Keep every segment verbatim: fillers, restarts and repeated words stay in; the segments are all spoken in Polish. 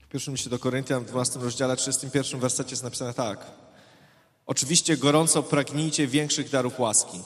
W pierwszym liście do Koryntian, w dwunastym rozdziale, trzydziestym pierwszym wersecie jest napisane tak. Oczywiście gorąco pragnijcie większych darów łaski.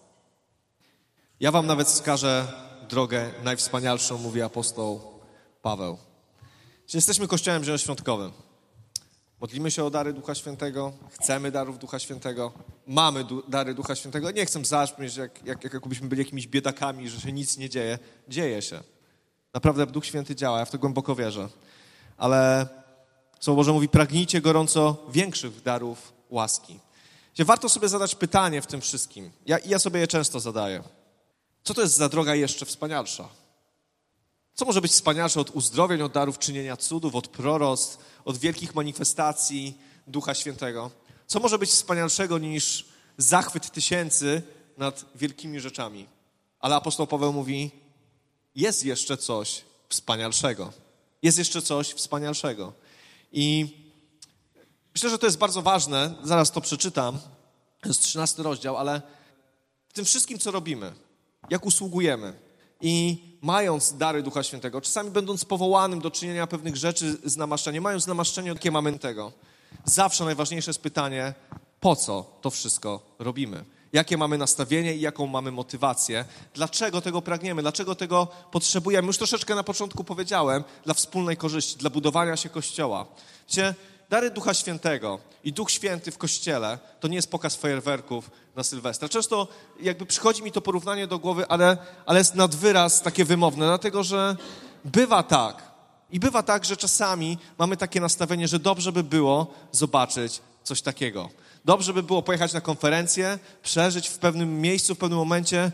Ja wam nawet wskażę drogę najwspanialszą, mówi apostoł Paweł. Jesteśmy Kościołem zielonoświątkowym. Modlimy się o dary Ducha Świętego, chcemy darów Ducha Świętego, mamy du- dary Ducha Świętego. Nie chcę zabrzmieć, jak, jak, jak jakbyśmy byli jakimiś biedakami, że się nic nie dzieje. Dzieje się. Naprawdę Duch Święty działa, ja w to głęboko wierzę. Ale Słowo Boże mówi, pragnijcie gorąco większych darów łaski. Gdzie warto sobie zadać pytanie w tym wszystkim. Ja, ja sobie je często zadaję. Co to jest za droga jeszcze wspanialsza? Co może być wspanialsze od uzdrowień, od darów czynienia cudów, od proroctw, od wielkich manifestacji Ducha Świętego? Co może być wspanialszego niż zachwyt tysięcy nad wielkimi rzeczami? Ale apostoł Paweł mówi, jest jeszcze coś wspanialszego. Jest jeszcze coś wspanialszego. I myślę, że to jest bardzo ważne. Zaraz to przeczytam. To jest trzynasty rozdział, ale w tym wszystkim, co robimy, jak usługujemy i mając dary Ducha Świętego, czasami będąc powołanym do czynienia pewnych rzeczy z namaszczeniem, mając namaszczenie, jakie mamy tego, zawsze najważniejsze jest pytanie, po co to wszystko robimy? Jakie mamy nastawienie i jaką mamy motywację? Dlaczego tego pragniemy? Dlaczego tego potrzebujemy? Już troszeczkę na początku powiedziałem, dla wspólnej korzyści, dla budowania się Kościoła. Wiecie, dary Ducha Świętego i Duch Święty w Kościele to nie jest pokaz fajerwerków na Sylwestra. Często jakby przychodzi mi to porównanie do głowy, ale, ale jest nad wyraz takie wymowne, dlatego że bywa tak i bywa tak, że czasami mamy takie nastawienie, że dobrze by było zobaczyć coś takiego. Dobrze by było pojechać na konferencję, przeżyć w pewnym miejscu, w pewnym momencie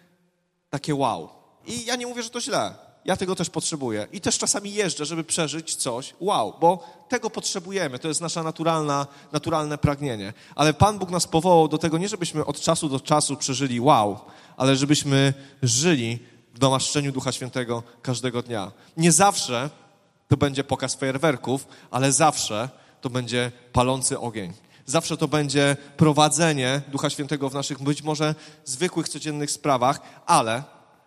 takie wow. I ja nie mówię, że to źle. Ja tego też potrzebuję. I też czasami jeżdżę, żeby przeżyć coś wow, bo tego potrzebujemy. To jest nasza naturalna, naturalne pragnienie. Ale Pan Bóg nas powołał do tego nie, żebyśmy od czasu do czasu przeżyli wow, ale żebyśmy żyli w namaszczeniu Ducha Świętego każdego dnia. Nie zawsze to będzie pokaz fajerwerków, ale zawsze to będzie palący ogień. Zawsze to będzie prowadzenie Ducha Świętego w naszych być może zwykłych, codziennych sprawach, ale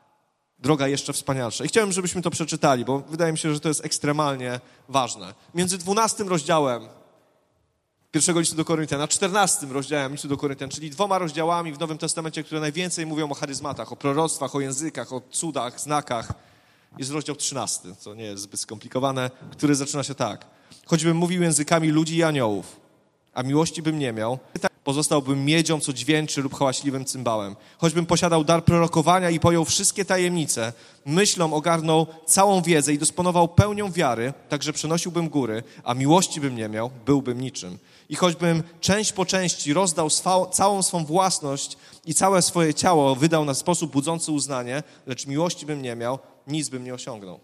droga jeszcze wspanialsza. I chciałem, żebyśmy to przeczytali, bo wydaje mi się, że to jest ekstremalnie ważne. Między dwunastym rozdziałem pierwszego listu do Koryntian, a czternastym rozdziałem listu do Koryntian, czyli dwoma rozdziałami w Nowym Testamencie, które najwięcej mówią o charyzmatach, o proroctwach, o językach, o cudach, znakach, jest rozdział trzynasty, co nie jest zbyt skomplikowane, który zaczyna się tak. Choćbym mówił językami ludzi i aniołów, a miłości bym nie miał, pozostałbym miedzią, co dźwięczy lub hałaśliwym cymbałem. Choćbym posiadał dar prorokowania i pojął wszystkie tajemnice, myślą ogarnął całą wiedzę i dysponował pełnią wiary, tak że przenosiłbym góry, a miłości bym nie miał, byłbym niczym. I choćbym część po części rozdał swa, całą swą własność i całe swoje ciało wydał na sposób budzący uznanie, lecz miłości bym nie miał, nic bym nie osiągnął.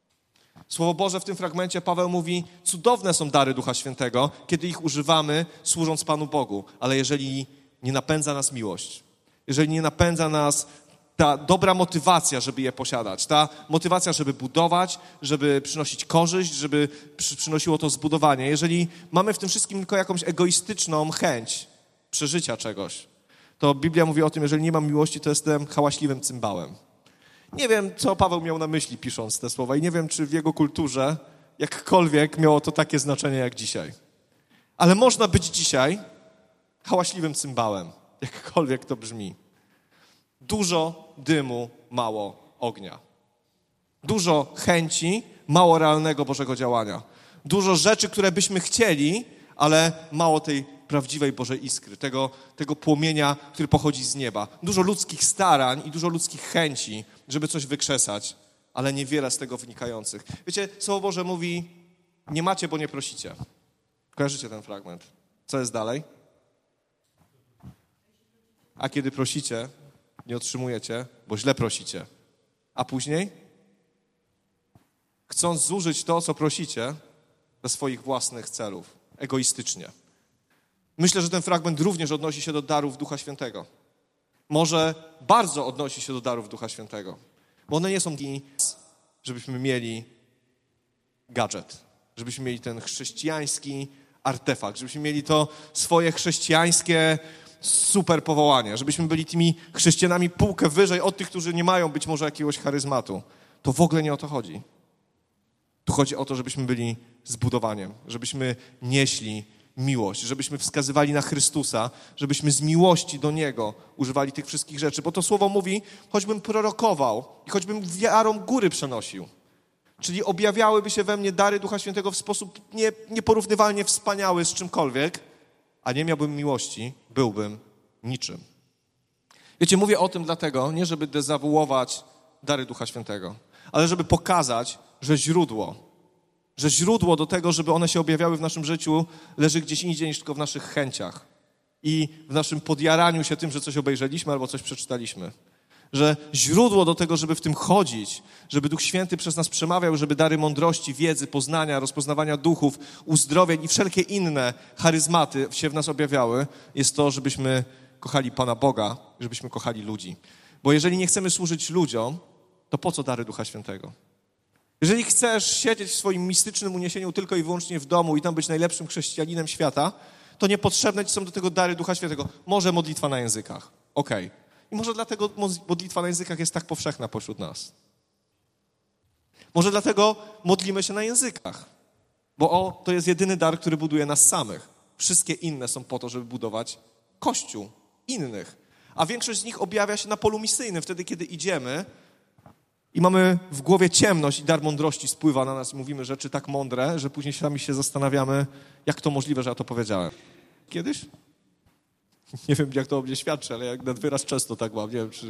Słowo Boże w tym fragmencie Paweł mówi, cudowne są dary Ducha Świętego, kiedy ich używamy, służąc Panu Bogu. Ale jeżeli nie napędza nas miłość, jeżeli nie napędza nas ta dobra motywacja, żeby je posiadać, ta motywacja, żeby budować, żeby przynosić korzyść, żeby przy, przynosiło to zbudowanie, jeżeli mamy w tym wszystkim tylko jakąś egoistyczną chęć przeżycia czegoś, to Biblia mówi o tym, jeżeli nie mam miłości, to jestem hałaśliwym cymbałem. Nie wiem, co Paweł miał na myśli, pisząc te słowa i nie wiem, czy w jego kulturze jakkolwiek miało to takie znaczenie jak dzisiaj. Ale można być dzisiaj hałaśliwym cymbałem, jakkolwiek to brzmi. Dużo dymu, mało ognia. Dużo chęci, mało realnego Bożego działania. Dużo rzeczy, które byśmy chcieli, ale mało tej prawdziwej Bożej iskry, tego, tego płomienia, który pochodzi z nieba. Dużo ludzkich starań i dużo ludzkich chęci, żeby coś wykrzesać, ale niewiele z tego wynikających. Wiecie, Słowo Boże mówi, nie macie, bo nie prosicie. Kojarzycie ten fragment? Co jest dalej? A kiedy prosicie, nie otrzymujecie, bo źle prosicie. A później? Chcąc zużyć to, co prosicie, do swoich własnych celów, egoistycznie. Myślę, że ten fragment również odnosi się do darów Ducha Świętego. Może bardzo odnosi się do darów Ducha Świętego. Bo one nie są taki, żebyśmy mieli gadżet, żebyśmy mieli ten chrześcijański artefakt, żebyśmy mieli to swoje chrześcijańskie super powołanie, żebyśmy byli tymi chrześcijanami półkę wyżej od tych, którzy nie mają być może jakiegoś charyzmatu. To w ogóle nie o to chodzi. Tu chodzi o to, żebyśmy byli zbudowaniem, żebyśmy nieśli miłość, żebyśmy wskazywali na Chrystusa, żebyśmy z miłości do Niego używali tych wszystkich rzeczy. Bo to słowo mówi, choćbym prorokował i choćbym wiarą góry przenosił. Czyli objawiałyby się we mnie dary Ducha Świętego w sposób nie, nieporównywalnie wspaniały z czymkolwiek, a nie miałbym miłości, byłbym niczym. Wiecie, mówię o tym dlatego, nie żeby dezawuować dary Ducha Świętego, ale żeby pokazać, że źródło, że źródło do tego, żeby one się objawiały w naszym życiu, leży gdzieś indziej niż tylko w naszych chęciach i w naszym podjaraniu się tym, że coś obejrzeliśmy albo coś przeczytaliśmy. Że źródło do tego, żeby w tym chodzić, żeby Duch Święty przez nas przemawiał, żeby dary mądrości, wiedzy, poznania, rozpoznawania duchów, uzdrowień i wszelkie inne charyzmaty się w nas objawiały, jest to, żebyśmy kochali Pana Boga, żebyśmy kochali ludzi. Bo jeżeli nie chcemy służyć ludziom, to po co dary Ducha Świętego? Jeżeli chcesz siedzieć w swoim mistycznym uniesieniu tylko i wyłącznie w domu i tam być najlepszym chrześcijaninem świata, to niepotrzebne ci są do tego dary Ducha Świętego. Może modlitwa na językach. Okej. Okay. I może dlatego modlitwa na językach jest tak powszechna pośród nas. Może dlatego modlimy się na językach. Bo o, to jest jedyny dar, który buduje nas samych. Wszystkie inne są po to, żeby budować Kościół innych. A większość z nich objawia się na polu misyjnym, wtedy kiedy idziemy i mamy w głowie ciemność i dar mądrości spływa na nas i mówimy rzeczy tak mądre, że później sami się zastanawiamy, jak to możliwe, że ja to powiedziałem. Kiedyś? Nie wiem, jak to o mnie świadczy, ale jak nad wyraz często tak mam. Nie wiem, czy...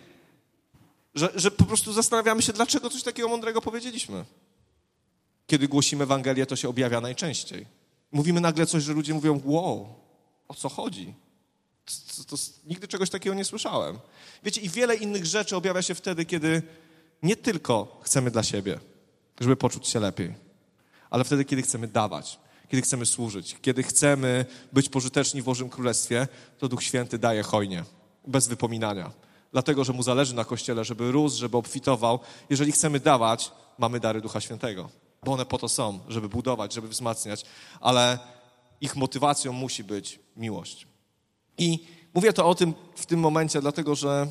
Że, że po prostu zastanawiamy się, dlaczego coś takiego mądrego powiedzieliśmy. Kiedy głosimy Ewangelię, to się objawia najczęściej. Mówimy nagle coś, że ludzie mówią, wow, o co chodzi? To, to, to, nigdy czegoś takiego nie słyszałem. Wiecie, i wiele innych rzeczy objawia się wtedy, kiedy nie tylko chcemy dla siebie, żeby poczuć się lepiej, ale wtedy, kiedy chcemy dawać, kiedy chcemy służyć, kiedy chcemy być pożyteczni w Bożym Królestwie, to Duch Święty daje hojnie, bez wypominania. Dlatego, że Mu zależy na Kościele, żeby rósł, żeby obfitował. Jeżeli chcemy dawać, mamy dary Ducha Świętego, bo one po to są, żeby budować, żeby wzmacniać, ale ich motywacją musi być miłość. I mówię to o tym w tym momencie, dlatego, że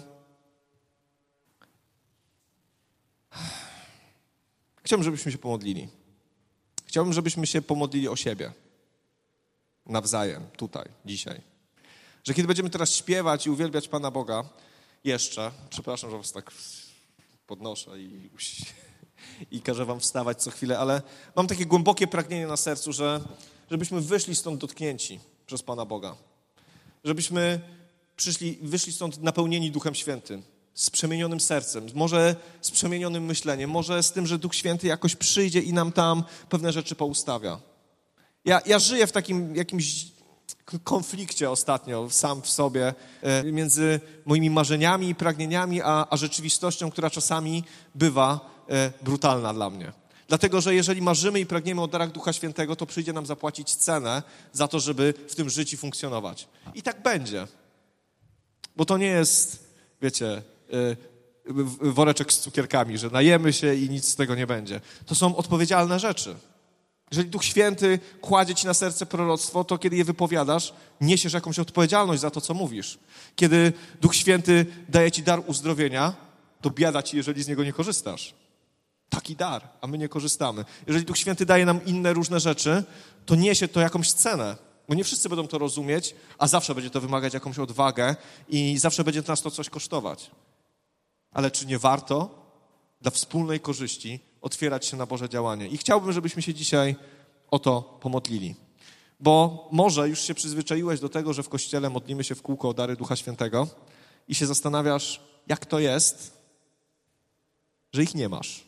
chciałbym, żebyśmy się pomodlili. Chciałbym, żebyśmy się pomodlili o siebie. Nawzajem, tutaj, dzisiaj. Że kiedy będziemy teraz śpiewać i uwielbiać Pana Boga, jeszcze, przepraszam, że was tak podnoszę i, i każę wam wstawać co chwilę, ale mam takie głębokie pragnienie na sercu, że żebyśmy wyszli stąd dotknięci przez Pana Boga. Żebyśmy przyszli, wyszli stąd napełnieni Duchem Świętym, z przemienionym sercem, może z przemienionym myśleniem, może z tym, że Duch Święty jakoś przyjdzie i nam tam pewne rzeczy poustawia. Ja, ja żyję w takim jakimś konflikcie ostatnio sam w sobie e, między moimi marzeniami i pragnieniami, a, a rzeczywistością, która czasami bywa e, brutalna dla mnie. Dlatego, że jeżeli marzymy i pragniemy o darach Ducha Świętego, to przyjdzie nam zapłacić cenę za to, żeby w tym życiu funkcjonować. I tak będzie. Bo to nie jest, wiecie, woreczek z cukierkami, że najemy się i nic z tego nie będzie. To są odpowiedzialne rzeczy. Jeżeli Duch Święty kładzie ci na serce proroctwo, to kiedy je wypowiadasz, niesiesz jakąś odpowiedzialność za to, co mówisz. Kiedy Duch Święty daje ci dar uzdrowienia, to biada ci, jeżeli z niego nie korzystasz. Taki dar, a my nie korzystamy. Jeżeli Duch Święty daje nam inne różne rzeczy, to niesie to jakąś cenę. Bo nie wszyscy będą to rozumieć, a zawsze będzie to wymagać jakąś odwagę i zawsze będzie nas to coś kosztować. Ale czy nie warto dla wspólnej korzyści otwierać się na Boże działanie? I chciałbym, żebyśmy się dzisiaj o to pomodlili. Bo może już się przyzwyczaiłeś do tego, że w Kościele modlimy się w kółko o dary Ducha Świętego i się zastanawiasz, jak to jest, że ich nie masz.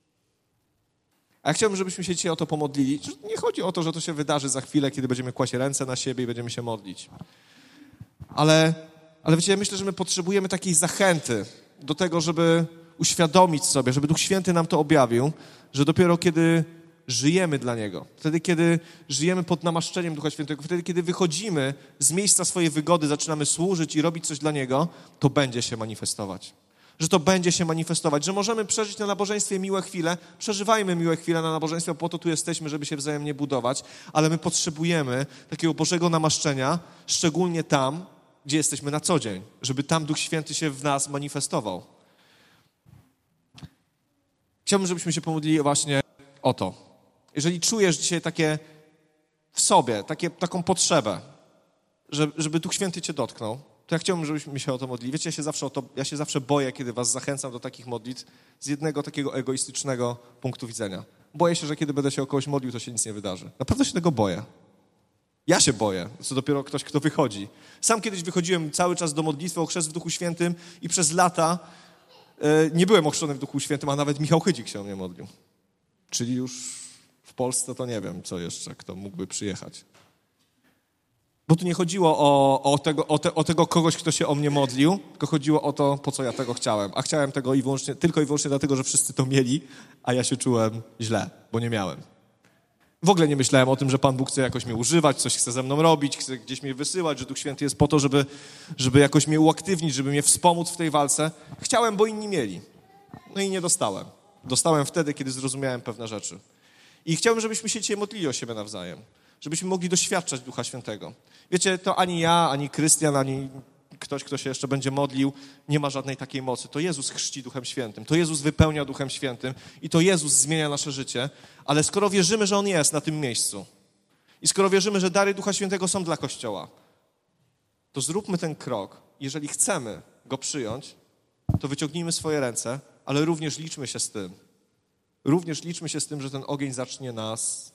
A ja chciałbym, żebyśmy się dzisiaj o to pomodlili. Nie chodzi o to, że to się wydarzy za chwilę, kiedy będziemy kłaść ręce na siebie i będziemy się modlić. Ale, ale wiecie, ja myślę, że my potrzebujemy takiej zachęty do tego, żeby uświadomić sobie, żeby Duch Święty nam to objawił, że dopiero kiedy żyjemy dla Niego, wtedy, kiedy żyjemy pod namaszczeniem Ducha Świętego, wtedy, kiedy wychodzimy z miejsca swojej wygody, zaczynamy służyć i robić coś dla Niego, to będzie się manifestować. Że to będzie się manifestować, że możemy przeżyć na nabożeństwie miłe chwile, przeżywajmy miłe chwile na nabożeństwie, po to tu jesteśmy, żeby się wzajemnie budować, ale my potrzebujemy takiego Bożego namaszczenia, szczególnie tam, gdzie jesteśmy na co dzień, żeby tam Duch Święty się w nas manifestował. Chciałbym, żebyśmy się pomodlili właśnie o to. Jeżeli czujesz dzisiaj takie w sobie, takie, taką potrzebę, żeby, żeby Duch Święty cię dotknął, to ja chciałbym, żebyśmy się o to modlili. Wiecie, ja się zawsze, o to, ja się zawsze boję, kiedy was zachęcam do takich modlitw z jednego takiego egoistycznego punktu widzenia. Boję się, że kiedy będę się o kogoś modlił, to się nic nie wydarzy. Naprawdę się tego boję. Ja się boję, co dopiero ktoś, kto wychodzi. Sam kiedyś wychodziłem cały czas do modlitwy o chrzest w Duchu Świętym i przez lata e, nie byłem ochrzczony w Duchu Świętym, a nawet Michał Chydzik się o mnie modlił. Czyli już w Polsce to nie wiem, co jeszcze, kto mógłby przyjechać. Bo tu nie chodziło o, o, tego, o, te, o tego kogoś, kto się o mnie modlił, tylko chodziło o to, po co ja tego chciałem. A chciałem tego i wyłącznie, tylko i wyłącznie dlatego, że wszyscy to mieli, a ja się czułem źle, bo nie miałem. W ogóle nie myślałem o tym, że Pan Bóg chce jakoś mnie używać, coś chce ze mną robić, chce gdzieś mnie wysyłać, że Duch Święty jest po to, żeby, żeby jakoś mnie uaktywnić, żeby mnie wspomóc w tej walce. Chciałem, bo inni mieli. No i nie dostałem. Dostałem wtedy, kiedy zrozumiałem pewne rzeczy. I chciałbym, żebyśmy się dzisiaj modlili o siebie nawzajem. Żebyśmy mogli doświadczać Ducha Świętego. Wiecie, to ani ja, ani Krystian, ani ktoś, kto się jeszcze będzie modlił, nie ma żadnej takiej mocy. To Jezus chrzci Duchem Świętym, to Jezus wypełnia Duchem Świętym i to Jezus zmienia nasze życie. Ale skoro wierzymy, że On jest na tym miejscu i skoro wierzymy, że dary Ducha Świętego są dla Kościoła, to zróbmy ten krok. Jeżeli chcemy Go przyjąć, to wyciągnijmy swoje ręce, ale również liczmy się z tym. Również liczmy się z tym, że ten ogień zacznie nas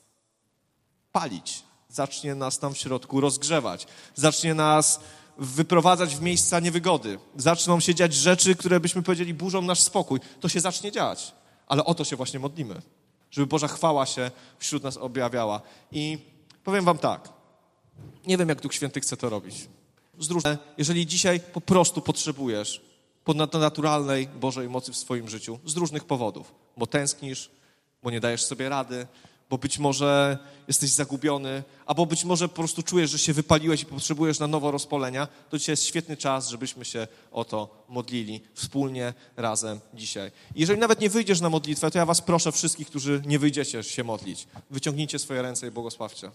palić, zacznie nas tam w środku rozgrzewać, zacznie nas wyprowadzać w miejsca niewygody. Zaczną się dziać rzeczy, które byśmy powiedzieli burzą nasz spokój. To się zacznie dziać, ale o to się właśnie modlimy, żeby Boża chwała się wśród nas objawiała. I powiem wam tak, nie wiem, jak Duch Święty chce to robić. Zdróżne, jeżeli dzisiaj po prostu potrzebujesz ponadnaturalnej Bożej mocy w swoim życiu z różnych powodów, bo tęsknisz, bo nie dajesz sobie rady, bo być może jesteś zagubiony, albo być może po prostu czujesz, że się wypaliłeś i potrzebujesz na nowo rozpalenia, to dzisiaj jest świetny czas, żebyśmy się o to modlili wspólnie, razem dzisiaj. I jeżeli nawet nie wyjdziesz na modlitwę, to ja was proszę wszystkich, którzy nie wyjdziecie się modlić, wyciągnijcie swoje ręce i błogosławcie.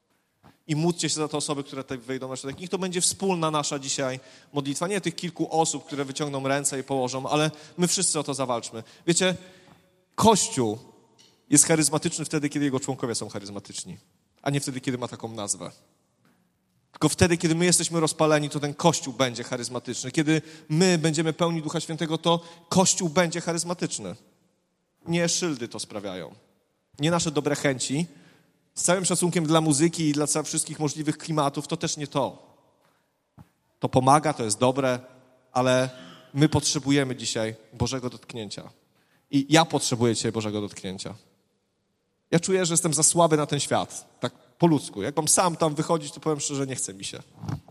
I módlcie się za te osoby, które tutaj wejdą na środek. Niech to będzie wspólna nasza dzisiaj modlitwa. Nie tych kilku osób, które wyciągną ręce i położą, ale my wszyscy o to zawalczmy. Wiecie, Kościół jest charyzmatyczny wtedy, kiedy jego członkowie są charyzmatyczni, a nie wtedy, kiedy ma taką nazwę. Tylko wtedy, kiedy my jesteśmy rozpaleni, to ten Kościół będzie charyzmatyczny. Kiedy my będziemy pełni Ducha Świętego, to Kościół będzie charyzmatyczny. Nie szyldy to sprawiają. Nie nasze dobre chęci. Z całym szacunkiem dla muzyki i dla wszystkich możliwych klimatów, to też nie to. To pomaga, to jest dobre, ale my potrzebujemy dzisiaj Bożego dotknięcia. I ja potrzebuję dzisiaj Bożego dotknięcia. Ja czuję, że jestem za słaby na ten świat, tak po ludzku. Jak mam sam tam wychodzić, to powiem szczerze, nie chce mi się.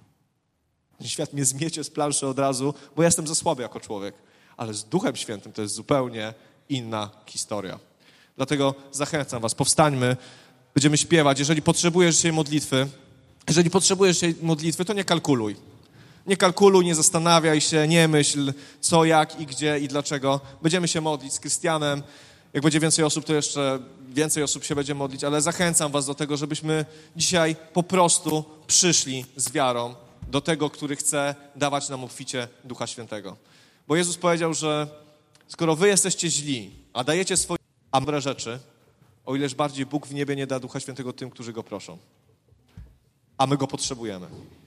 Ten świat mnie zmiecie z planszy od razu, bo ja jestem za słaby jako człowiek. Ale z Duchem Świętym to jest zupełnie inna historia. Dlatego zachęcam was, powstańmy, będziemy śpiewać. Jeżeli potrzebujesz dzisiaj modlitwy, jeżeli potrzebujesz dzisiaj modlitwy, to nie kalkuluj. Nie kalkuluj, nie zastanawiaj się, nie myśl co, jak i gdzie i dlaczego. Będziemy się modlić z Krystianem. Jak będzie więcej osób, to jeszcze więcej osób się będzie modlić, ale zachęcam was do tego, żebyśmy dzisiaj po prostu przyszli z wiarą do tego, który chce dawać nam obficie Ducha Świętego. Bo Jezus powiedział, że skoro wy jesteście źli, a dajecie swoje dobre rzeczy, o ileż bardziej Bóg w niebie nie da Ducha Świętego tym, którzy Go proszą. A my Go potrzebujemy.